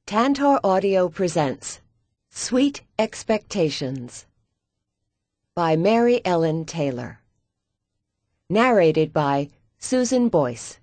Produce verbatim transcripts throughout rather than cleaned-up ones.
Tantor Audio presents Sweet Expectations by Mary Ellen Taylor. Narrated by Susan Boyce.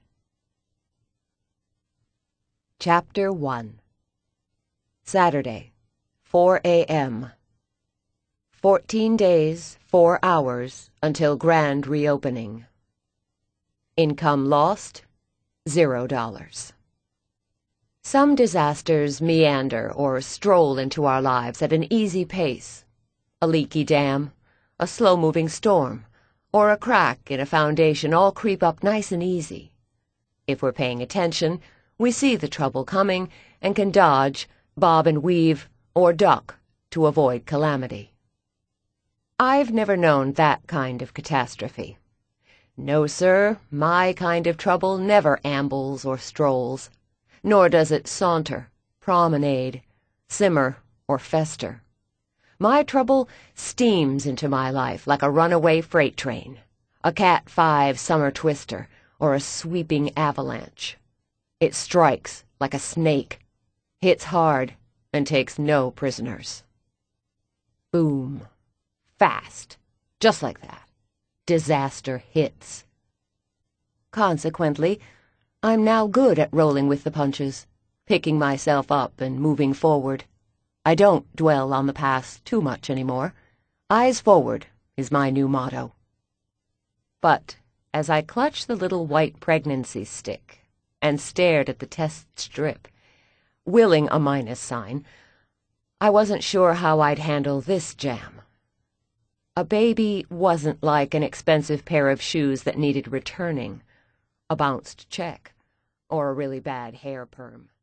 Chapter one. Saturday, four a m Fourteen days, four hours until grand reopening. Income lost, zero dollars. Some disasters meander or stroll into our lives at an easy pace. A leaky dam, a slow-moving storm, or a crack in a foundation all creep up nice and easy. If we're paying attention, we see the trouble coming and can dodge, bob and weave, or duck to avoid calamity. I've never known that kind of catastrophe. No, sir, my kind of trouble never ambles or strolls. Nor does it saunter, promenade, simmer, or fester. My trouble steams into my life like a runaway freight train, a Cat five summer twister, or a sweeping avalanche. It strikes like a snake, hits hard, and takes no prisoners. Boom. Fast. Just like that. Disaster hits. Consequently, I'm now good at rolling with the punches, picking myself up and moving forward. I don't dwell on the past too much anymore. Eyes forward is my new motto. But as I clutched the little white pregnancy stick and stared at the test strip, willing a minus sign, I wasn't sure how I'd handle this jam. A baby wasn't like an expensive pair of shoes that needed returning, a bounced check, or a really bad hair perm.